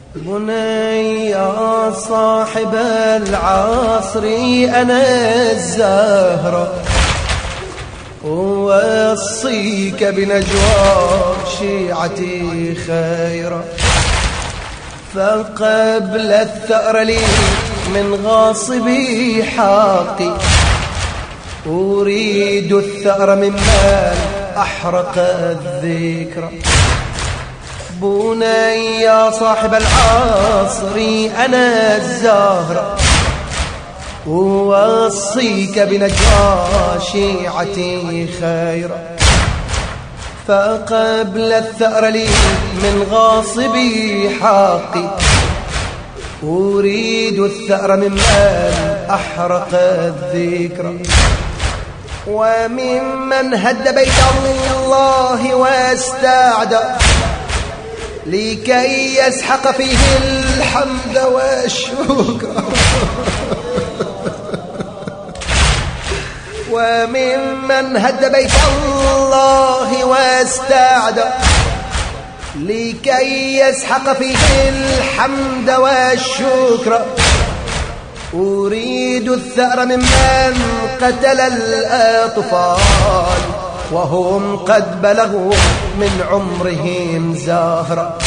بني يا صاحب العصر أنا الزهرة ووصيك بنجوى شيعتي خيرا، فقبل الثأر لي من غاصبي حقي، أريد الثأر ممن أحرق الذكرى. بني يا صاحب العصر أنا الزهرة ووصيك بنجوى شيعتي خيرا، فقبل الثأر لي من غاصبي حقي، أريد الثأر ممن أحرق الذكرى. وممن هد بيت الله واستعدى لكي يسحق فيه الحمد والشكر. وممن هد بيت الله واستعدى لكي يسحق فيه الحمد والشكر، أريد الثأر ممن قتل الأطفال وهم قد بلغوا من عمرهم زهرا.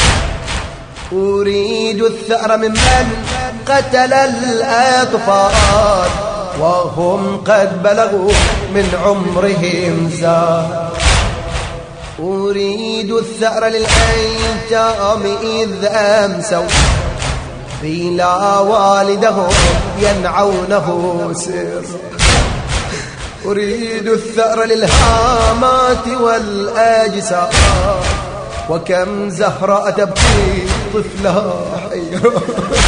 أريد الثأر ممن قتل الأطفال وهم قد بلغوا من عمرهم زهرا. أريد الثأر للأيتام إذ أمسوا بلا والدهم ينعونه سر. أريد الثأر للهامات والأجساد وكم زهرة تبكي طفلها حيرا.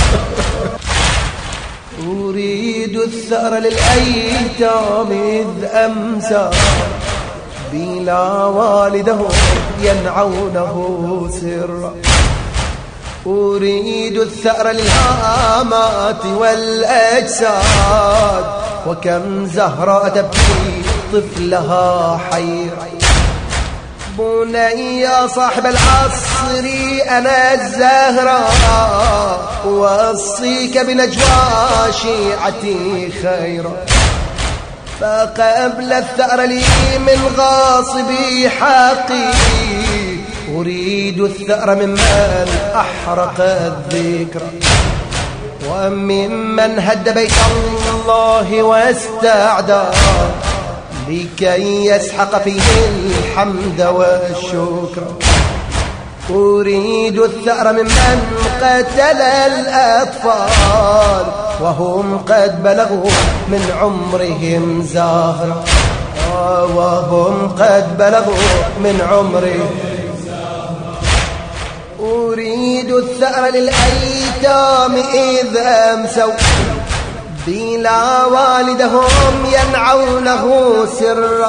أريد الثأر للأيتام إذ أمسى بلا والدهم ينعونه سرا. أريد الثأر للهامات والأجساد وكم زهرة تبكي طفلها حيرا. بني يا صاحب العصر أنا الزهرة وأوصيك بنجوى شيعتي خيرا، فقبل الثأر لي من غاصبي حقي، أريد الثأر ممن أحرق الذكرى. وممن هد بيت الله واستعدى لكي يسحق فيه الحمد والشكر، أريد الثأر ممن قتل الأطفال وهم قد بلغوا من عمرهم زهرا. وهم قد بلغوا من عمرهم. أريد الثأر للأيتام إذ أمسوا بلا والدهم ينعونه سرا.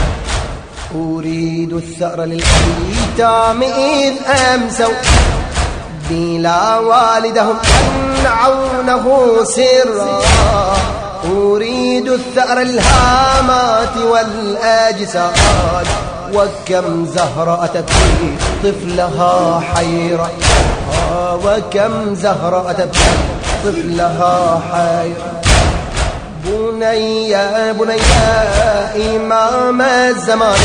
أريد الثأر للأيتام إذ أمسوا بلا والدهم ينعونه سرا. أريد الثأر للهامات والأجساد وكم زهرة تبكي طفلها حيرا. وكم زهرة تبكي طفلها حيرا. بني يا بني يا إمام الزمان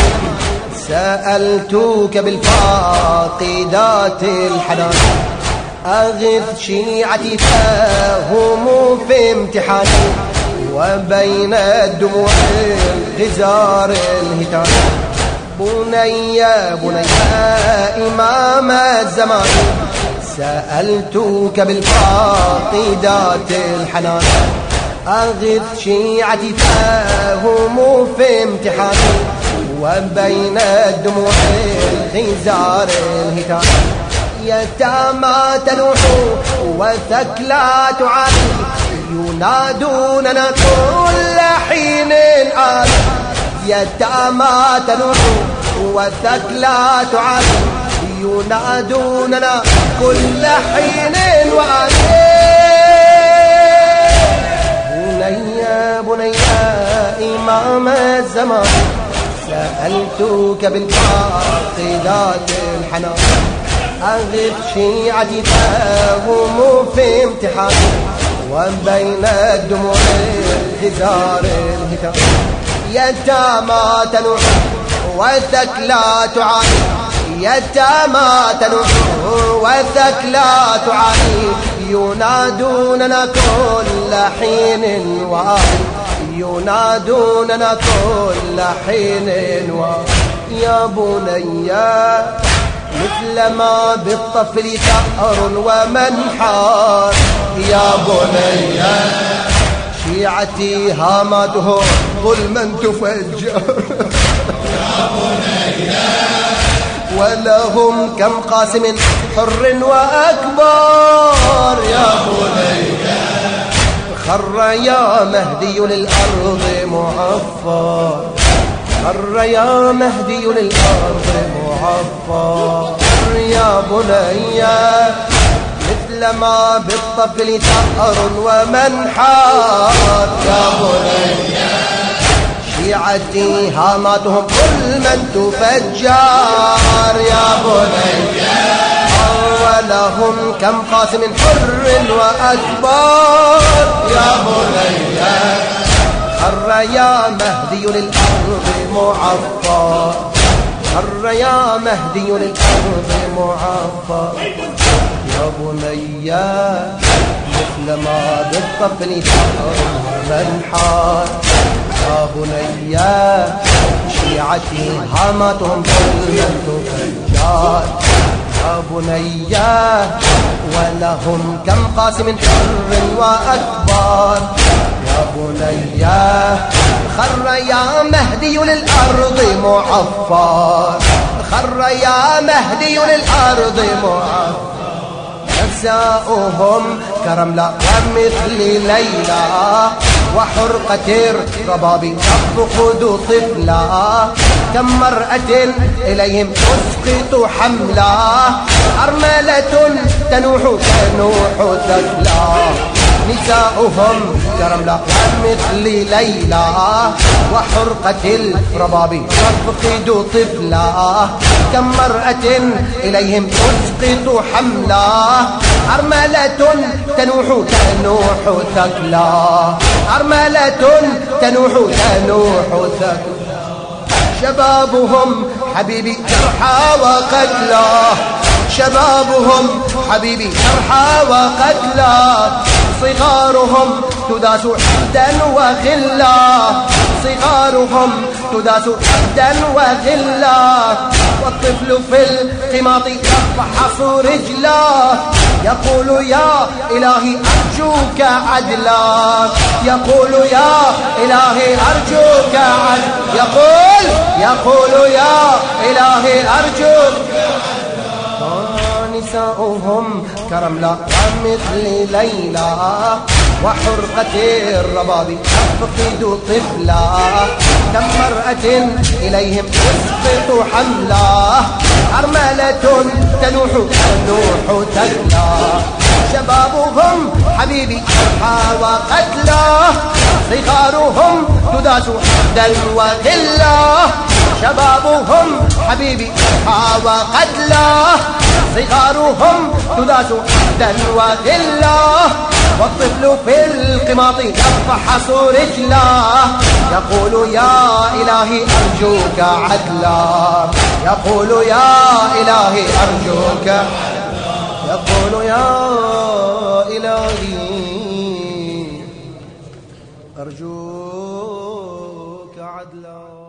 سألتك بالفاقدات الحنان، أغث شيعتي فهم في امتحاني وبين الدموع الغزار الهتان. بني يا بني يا إمام الزمان سألتك بالفاقدات الحنان، أغث شيعتي فهم في امتحاني وبين الدموع الغزار الهتان. يتامى تنوح وثكلى تعاني ينادوننا كل حين آل. يتامى تنوح وثكلى تعاني ينادوننا كل حين وآل. بني يا بني يا إمام الزمان سألتك بالفاقدات الحنان، أغث شيعتي فهم في امتحان وبين الدموع الهزار الهتاف يتامى تنوح والثكلى تعاني يتامى تنوح والثكلى تعاني ينادوننا كل حين وآن ينادوننا كل حين يا بني مثل ما بالطفل ثأر ومنحار يا بني شيعتي هاماتهم ظلما تفجر يا بني ولهم كم قاسم حر وأكبر يا بني خر يا مهدي للأرض معفر خر يا مهدي للأرض معفر يا بني مثل ما بالطفل ثأر ومنحار يا بني شيعتي هاماتهم ظلما تفجر يا بني ولهم كم قاسم حر وأكبر يا بني خر يا مهدي للأرض معفر خر يا مهدي للأرض معفر يا بني مثل ما بالطفل ثأر ومنحار يا بني شيعتي هاماتهم ظلما تفجر يا بني ولهم كم قاسم حر وأكبر يا بني خر يا مهدي للأرض معفر خر يا مهدي للأرض معفر نساؤهم كرملة ومثل ليلى وحرقة الرباب تفقد طفلا كم مرأة إليهم تسقط حملا أرملة تنوح ثكلا نساؤهم كرملة ومثل ليلى وحرقة الرباب تفقد طفلا كم مرأة إليهم تسقط حملا أرملة تنوح ثكلا أرملة تنوح ثكلا شبابهم حبيبي جرحى وقتلى شبابهم حبيبي جرحى وقتلى صغارهم تداس حدا وغلا صغارهم تداس حدا وغلا والطفل في القماط يفحص رجلا يقول يا إلهي أرجوك عدلا يقول يا إلهي أرجوك عدلا يقول يا إلهي أرجوك نساؤهم كرملة ومثل ليلى وحرقة الرباب تفقد طفلا كم مرأة إليهم تسقط حملا أرملة تنوح ثكلا شبابهم حبيبي جرحى وقتلا صغارهم تداس حدا وغلا شبابهم حبيبي جرحى وقتلا صغارهم تداس حدا وغلا والطفل في القماط يفحص رجلا يقول يا إلهي أرجوك عدلا يقول يا إلهي أرجوك يقول يا إلهي أرجوك عدلا.